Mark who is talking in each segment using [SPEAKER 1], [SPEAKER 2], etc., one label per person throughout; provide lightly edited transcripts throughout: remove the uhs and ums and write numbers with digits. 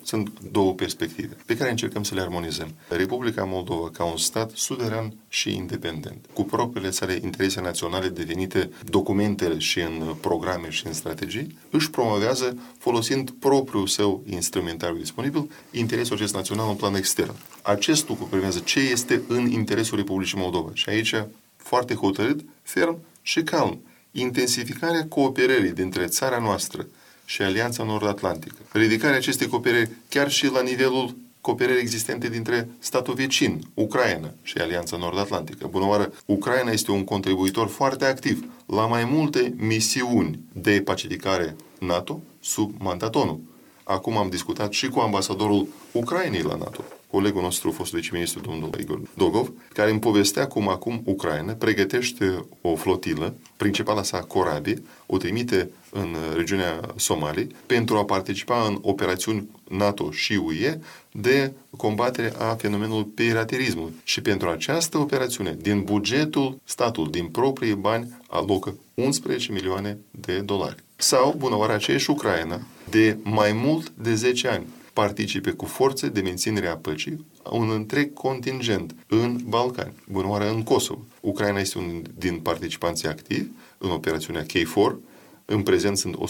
[SPEAKER 1] sunt două perspective pe care încercăm să le armonizăm. Republica Moldova, ca un stat suveran și independent, cu propriile sale interese naționale devenite documente și în programe și în strategii, își promovează, folosind propriul său instrumentariu disponibil, interesul acest național în plan extern. Acest lucru privează ce este în interesul Republicii Moldova. Și aici, foarte hotărât, ferm și calm, intensificarea cooperării dintre țara noastră și Alianța Nord-Atlantică. Ridicarea acestei cooperări chiar și la nivelul cooperării existente dintre statul vecin, Ucraina și Alianța Nord-Atlantică. Bună oară, Ucraina este un contribuitor foarte activ la mai multe misiuni de pacificare NATO sub mandat ONU. Acum am discutat și cu ambasadorul Ucrainei la NATO, colegul nostru, fostul viceministru, domnul Igor Dogov, care îmi povestea cum acum Ucraina pregătește o flotilă, principala sa corabie, o trimite în regiunea Somaliei pentru a participa în operațiuni NATO și UE de combatere a fenomenului piraterismului. Și pentru această operațiune, din bugetul statului, din proprii bani, alocă 11 milioane de dolari. Sau, bună oară, aceeași Ucraina, de mai mult de 10 ani, participe cu forțe de menținere a păcii un întreg contingent în Balcani, bună oară în Kosovo. Ucraina este unul din participanții activi în operațiunea KFOR. În prezent sunt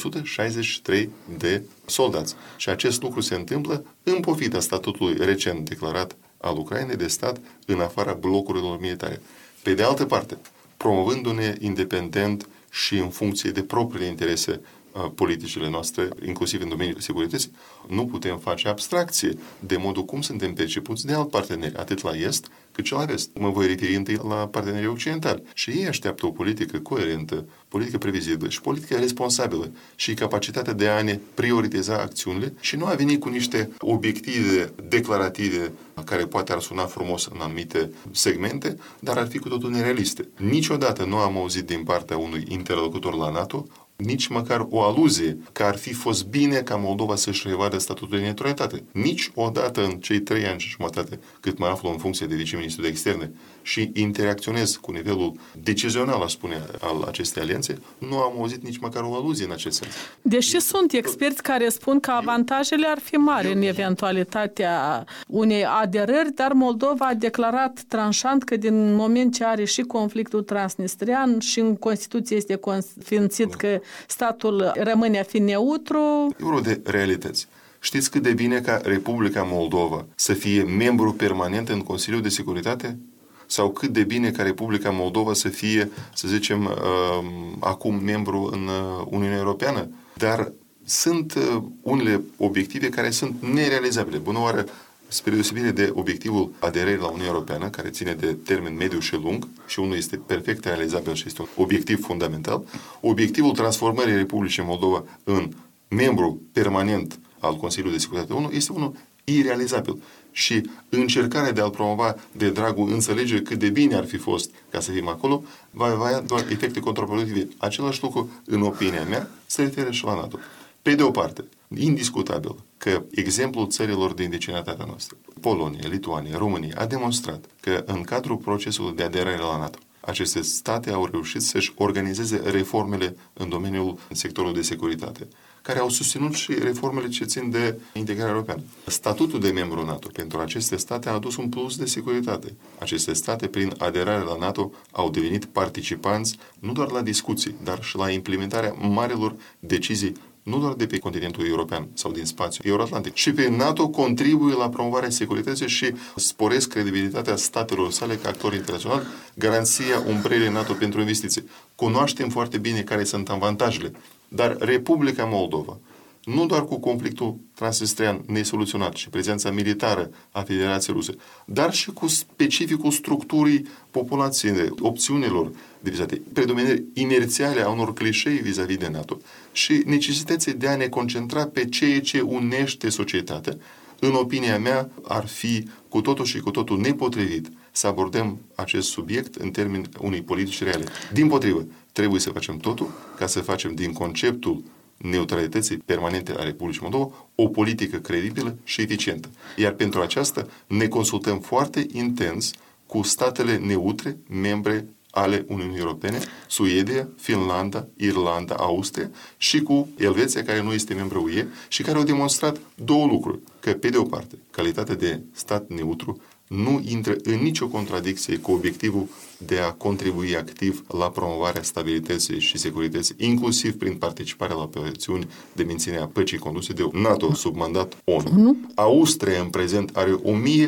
[SPEAKER 1] 163 de soldați. Și acest lucru se întâmplă în pofida statutului recent declarat al Ucrainei de stat în afara blocurilor militare. Pe de altă parte, promovându-ne independent și în funcție de propriile interese politicile noastre, inclusiv în domeniul securității, nu putem face abstracție de modul cum suntem percepuți de alt parteneri, atât la est cât și la vest. Mă voi referi întâi la partenerii occidentali. Și ei așteaptă o politică coerentă, politică previzibilă și politică responsabilă și capacitatea de a ne prioritiza acțiunile și nu a veni cu niște obiective declarative care poate ar suna frumos în anumite segmente, dar ar fi cu totul nerealiste. Niciodată nu am auzit din partea unui interlocutor la NATO nici măcar o aluzie că ar fi fost bine ca Moldova să-și revadă statutul de neutralitate. Nici odată în cei 3 ani și jumătate cât mă aflu în funcție de viceministru de externe și interacționez cu nivelul decizional, aș spune, al acestei alianțe, nu am auzit nici măcar o aluzie în acest sens.
[SPEAKER 2] Deși sunt experți care spun că avantajele ar fi mari în eventualitatea unei aderări, dar Moldova a declarat tranșant că din moment ce are și conflictul transnistrian și în Constituție este consfințit că statul rămâne a fi neutru.
[SPEAKER 1] E vorba de realități. Știți cât de bine ca Republica Moldova să fie membru permanent în Consiliul de Securitate? Sau cât de bine ca Republica Moldova să fie, să zicem, acum membru în Uniunea Europeană? Dar sunt unele obiective care sunt nerealizabile. Bună oară, spre deosebire de obiectivul aderării la Uniunea Europeană, care ține de termen mediu și lung, și unul este perfect realizabil și este un obiectiv fundamental, obiectivul transformării Republicii Moldova în membru permanent al Consiliului de Securitate ONU este unul irealizabil. Și încercarea de a-l promova de dragul înțelegerii cât de bine ar fi fost ca să fim acolo, va avea doar efecte contraproductive. Același lucru, în opinia mea, se referă și la NATO. Pe de o parte, indiscutabil că exemplul țărilor din vecinătatea noastră, Polonia, Lituania, România, a demonstrat că în cadrul procesului de aderare la NATO, aceste state au reușit să-și organizeze reformele în domeniul sectorului de securitate, care au susținut și reformele ce țin de integrarea europeană. Statutul de membru NATO pentru aceste state a adus un plus de securitate. Aceste state, prin aderare la NATO, au devenit participanți nu doar la discuții, dar și la implementarea marilor decizii, nu doar de pe continentul european sau din spațiul euroatlantic, ci prin NATO contribuie la promovarea securității și sporesc credibilitatea statelor sale ca actori internaționali, garanția umbrelei NATO pentru investiții. Cunoaștem foarte bine care sunt avantajele, dar Republica Moldova, nu doar cu conflictul transnistrian nesoluționat și prezența militară a Federației Ruse, dar și cu specificul structurii populației, opțiunilor divizate, predominări inerțiale a unor clișei vis-a-vis de NATO și necesității de a ne concentra pe ceea ce unește societatea, în opinia mea, ar fi cu totul și cu totul nepotrivit să abordăm acest subiect în termeni unei politici reale. Dimpotrivă, trebuie să facem totul ca să facem din conceptul neutralității permanente a Republicii Moldova o politică credibilă și eficientă. Iar pentru aceasta ne consultăm foarte intens cu statele neutre, membre ale Uniunii Europene, Suedia, Finlanda, Irlanda, Austria și cu Elveția, care nu este membru UE și care au demonstrat două lucruri. Că, pe de o parte, calitatea de stat neutru nu intră în nicio contradicție cu obiectivul de a contribui activ la promovarea stabilității și securității, inclusiv prin participarea la operațiuni de menținere a păcii conduse de NATO sub mandat ONU. Austria, în prezent, are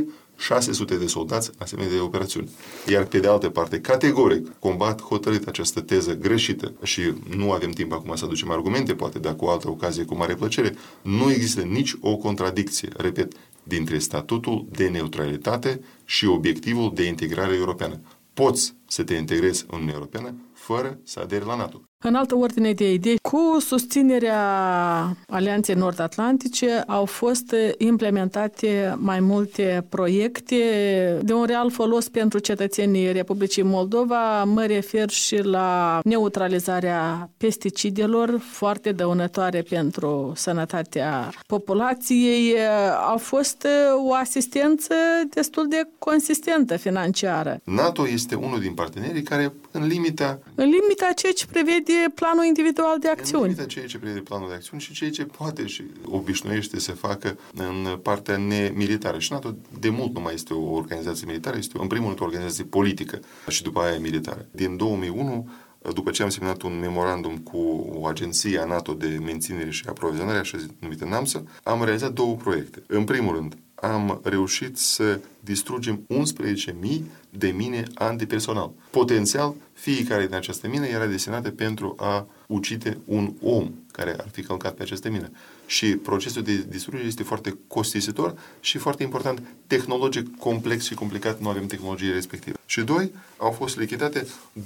[SPEAKER 1] 1600 de soldați în asemenea de operațiuni. Iar pe de altă parte, categoric, combat hotărât această teză greșită și nu avem timp acum să aducem argumente, poate, dar cu altă ocazie, cu mare plăcere, nu există nici o contradicție, repet, dintre statutul de neutralitate și obiectivul de integrare europeană. Poți să te integrezi în Uniunea Europeană fără să aderi la NATO.
[SPEAKER 2] În altă ordine de idei, cu susținerea Alianței Nord-Atlantice au fost implementate mai multe proiecte de un real folos pentru cetățenii Republicii Moldova. Mă refer și la neutralizarea pesticidelor, foarte dăunătoare pentru sănătatea populației. A fost o asistență destul de consistentă financiară.
[SPEAKER 1] NATO este unul din partenerii care, în limita
[SPEAKER 2] ceea ce prevede planul individual de acțiuni.
[SPEAKER 1] În limita ceea ce prevede planul de acțiuni și ceea ce poate și obișnuiește să facă în partea nemilitară. Și NATO de mult nu mai este o organizație militară, este în primul rând o organizație politică și după aia militară. Din 2001, după ce am semnat un memorandum cu o agenție a NATO de menținere și aprovizionare, așa numită NAMSA, am realizat două proiecte. În primul rând, am reușit să distrugem 11.000 de mine antipersonal. Potențial, fiecare din această mină era destinată pentru a ucide un om care ar fi călcat pe această mină. Și procesul de distrugere este foarte costisitor și foarte important, tehnologic complex și complicat, nu avem tehnologie respectivă. Și doi, au fost lichidate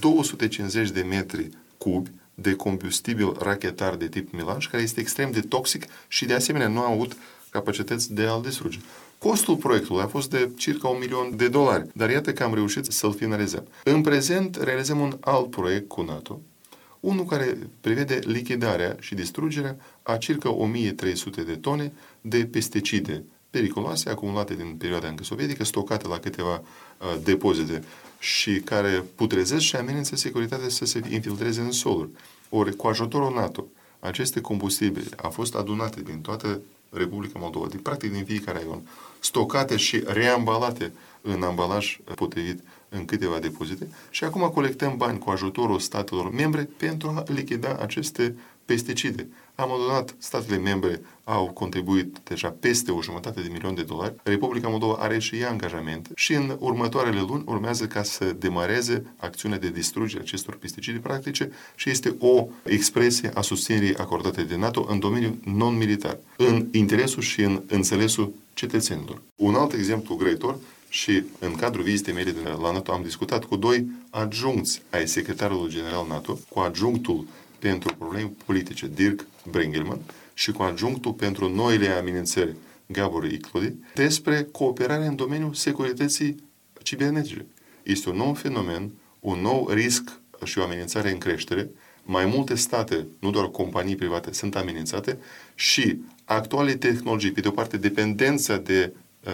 [SPEAKER 1] 250 de metri cubi de combustibil rachetar de tip Melange, care este extrem de toxic și de asemenea nu a avut capacități de a-l distruge. Costul proiectului a fost de circa $1.000.000, dar iată că am reușit să-l finalizăm. În prezent realizăm un alt proiect cu NATO, unul care prevede lichidarea și distrugerea a circa 1300 de tone de pesticide periculoase acumulate din perioada încă sovietică, stocate la câteva depozite și care putrezesc și amenință securitatea să se infiltreze în soluri. Ori, cu ajutorul NATO, aceste combustibile au fost adunate din toată Republica Moldova, practic din fiecare raion, stocate și reambalate în ambalaj potrivit în câteva depozite și acum colectăm bani cu ajutorul statelor membre pentru a lichida aceste pesticide. Am adunat, statele membre au contribuit deja peste $150.000.000. Republica Moldova are și ea angajamente și în următoarele luni urmează ca să demareze acțiunea de distrugere acestor pesticide practice și este o expresie a susținerii acordate de NATO în domeniul non-militar, în interesul și în înțelesul cetățenilor. Un alt exemplu grăitor și în cadrul vizitei mele la NATO am discutat cu doi adjuncți ai secretarului general NATO, cu adjunctul pentru probleme politice, Dirk Bringelman, și cu adjunctul pentru noile amenințări, Gabor Iclodi, despre cooperarea în domeniul securității cibernetice. Este un nou fenomen, un nou risc și o amenințare în creștere. Mai multe state, nu doar companii private, sunt amenințate și actuale tehnologii, pe de o parte dependența de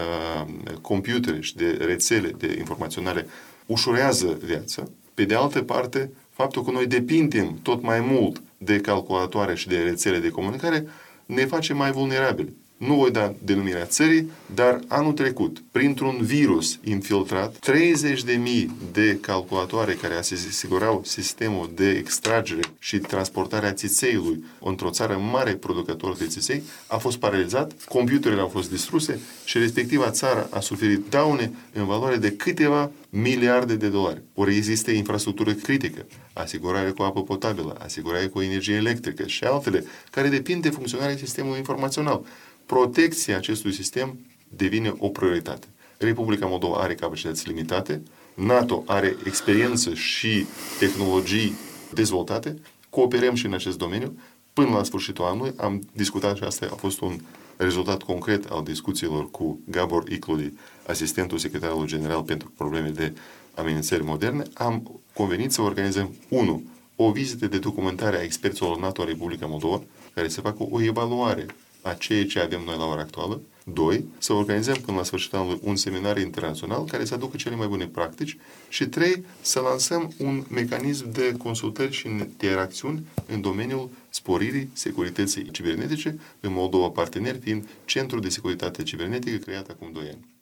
[SPEAKER 1] computere și de rețele de informaționale ușurează viața, pe de altă parte faptul că noi depindem tot mai mult de calculatoare și de rețele de comunicare ne face mai vulnerabili. Nu voi da denumirea țării, dar anul trecut, printr-un virus infiltrat, 30.000 de calculatoare care asigurau sistemul de extragere și transportare a țițeiului într-o țară mare producător de țiței, a fost paralizat, computerele au fost distruse și respectiva țară a suferit daune în valoare de câteva miliarde de dolari. Ori există infrastructură critică, asigurare cu apă potabilă, asigurare cu energie electrică și altele, care depind de funcționarea sistemului informațional. Protecția acestui sistem devine o prioritate. Republica Moldova are capacități limitate, NATO are experiență și tehnologii dezvoltate, cooperăm și în acest domeniu. Până la sfârșitul anului am discutat și asta a fost un rezultat concret al discuțiilor cu Gabor Iclodi, asistentul secretarului general pentru probleme de amenințări moderne. Am convenit să organizăm, 1. O vizită de documentare a experților NATO în Republica Moldova, care să facă o evaluare a ceea ce avem noi la ora actuală. 2. Să organizăm până la sfârșitul anului un seminar internațional care să aducă cele mai bune practici. Și 3. Să lansăm un mecanism de consultări și interacțiuni în domeniul sporirii securității cibernetice, în Moldova partener fiind Centrul de Securitate Cibernetică creat acum 2 ani.